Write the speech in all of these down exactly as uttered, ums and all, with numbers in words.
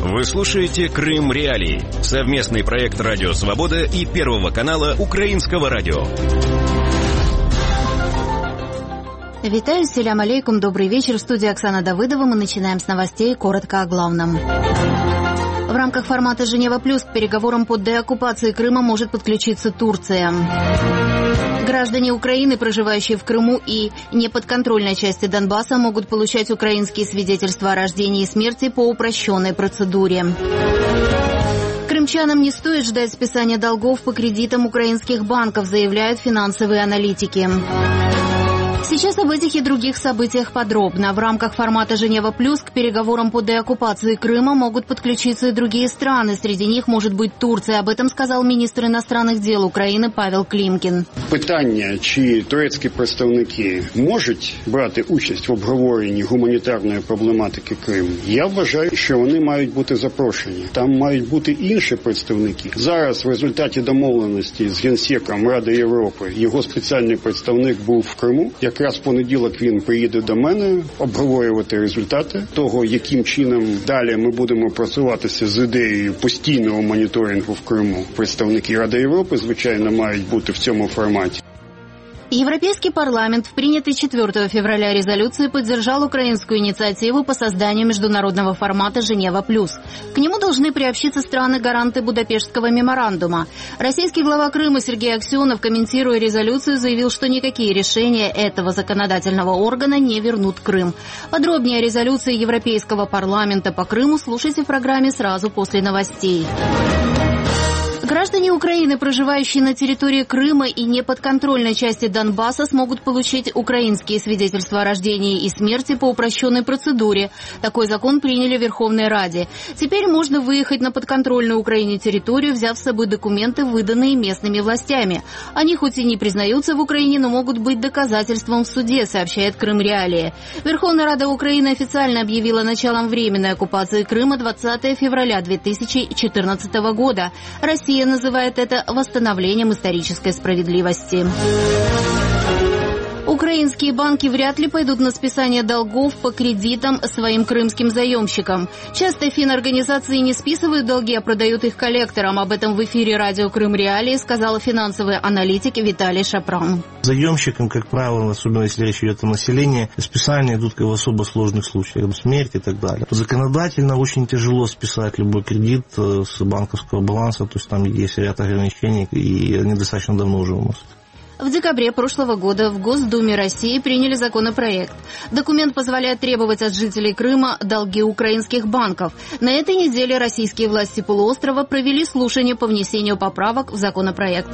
Вы слушаете «Крым Реалии» — совместный проект «Радио Свобода» и Первого канала Украинского радио. Витаю, селям алейкум, добрый вечер. В студии Оксана Давыдова. Мы начинаем с новостей, коротко о главном. В рамках формата «Женева плюс» к переговорам по деоккупации Крыма может подключиться Турция. Граждане Украины, проживающие в Крыму и неподконтрольной части Донбасса, могут получать украинские свидетельства о рождении и смерти по упрощенной процедуре. Крымчанам не стоит ждать списания долгов по кредитам украинских банков, заявляют финансовые аналитики. Сейчас об этих и других событиях подробно. В рамках формата «Женева плюс» к переговорам по деоккупации Крыма могут подключиться и другие страны. Среди них может быть Турция. Об этом сказал министр иностранных дел України Павел Клімкін. Питання, чи турецькі представники можуть брати участь в обговоренні гуманітарної проблематики Криму, я вважаю, що вони мають бути запрошені. Там мають бути інші представники. Зараз в результаті домовленості з Генсеком Ради Європи його спеціальний представник був в Криму. Якраз в понеділок він приїде до мене обговорювати результати того, яким чином далі ми будемо працюватися з ідеєю постійного моніторингу в Криму. Представники Ради Європи, звичайно, мають бути в цьому форматі. Европейский парламент в принятой четвёртого февраля резолюции поддержал украинскую инициативу по созданию международного формата «Женева плюс». К нему должны приобщиться страны-гаранты Будапештского меморандума. Российский глава Крыма Сергей Аксенов, комментируя резолюцию, заявил, что никакие решения этого законодательного органа не вернут Крым. Подробнее о резолюции Европейского парламента по Крыму слушайте в программе сразу после новостей. Граждане Украины, проживающие на территории Крыма и неподконтрольной части Донбасса, смогут получить украинские свидетельства о рождении и смерти по упрощенной процедуре. Такой закон приняли в Верховной Раде. Теперь можно выехать на подконтрольную Украине территорию, взяв с собой документы, выданные местными властями. Они хоть и не признаются в Украине, но могут быть доказательством в суде, сообщает Крым Реалии. Верховная Рада Украины официально объявила началом временной оккупации Крыма двадцатого февраля две тысячи четырнадцатого года. Россия называет это восстановлением исторической справедливости. Украинские банки вряд ли пойдут на списание долгов по кредитам своим крымским заемщикам. Часто финорганизации не списывают долги, а продают их коллекторам. Об этом в эфире радио «Крым Реалии» сказал финансовый аналитик Виталий Шапран. Заемщикам, как правило, особенно если речь идет о населении, списания идут в особо сложных случаях, смерть и так далее. Законодательно очень тяжело списать любой кредит с банковского баланса, то есть там есть ряд ограничений, и они достаточно давно уже у нас. В декабре прошлого года в Госдуме России приняли законопроект. Документ позволяет требовать от жителей Крыма долги украинских банков. На этой неделе российские власти полуострова провели слушание по внесению поправок в законопроект.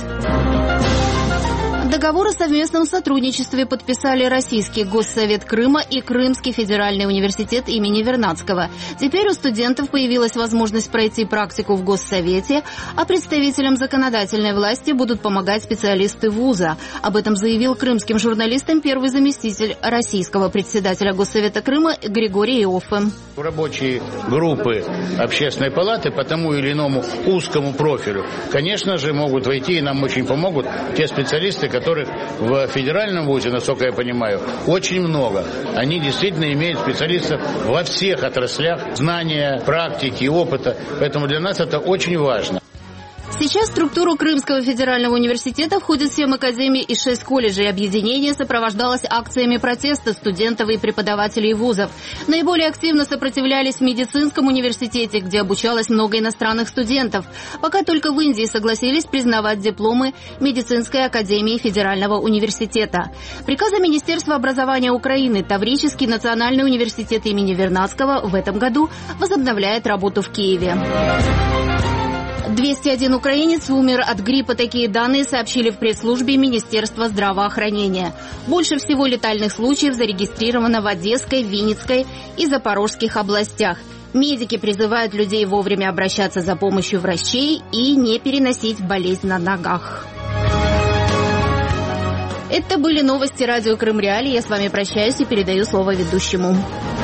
Договор о совместном сотрудничестве подписали Российский Госсовет Крыма и Крымский федеральный университет имени Вернадского. Теперь у студентов появилась возможность пройти практику в Госсовете, а представителям законодательной власти будут помогать специалисты вуза. Об этом заявил крымским журналистам первый заместитель российского председателя Госсовета Крыма Григорий Иоффе. Рабочие группы Общественной палаты по тому или иному узкому профилю, конечно же, могут войти, и нам очень помогут те специалисты, которых в федеральном вузе, насколько я понимаю, очень много. Они действительно имеют специалистов во всех отраслях, знания, практики, опыта. Поэтому для нас это очень важно. Сейчас в структуру Крымского федерального университета входят семь академий и шесть колледжей. Объединение сопровождалось акциями протеста студентов и преподавателей вузов. Наиболее активно сопротивлялись в медицинском университете, где обучалось много иностранных студентов. Пока только в Индии согласились признавать дипломы медицинской академии федерального университета. Приказом Министерства образования Украины Таврический национальный университет имени Вернадского в этом году возобновляет работу в Киеве. двести один украинец умер от гриппа. Такие данные сообщили в пресс-службе Министерства здравоохранения. Больше всего летальных случаев зарегистрировано в Одесской, Винницкой и Запорожских областях. Медики призывают людей вовремя обращаться за помощью врачей и не переносить болезнь на ногах. Это были новости радио «Крым Реалии». Я с вами прощаюсь и передаю слово ведущему.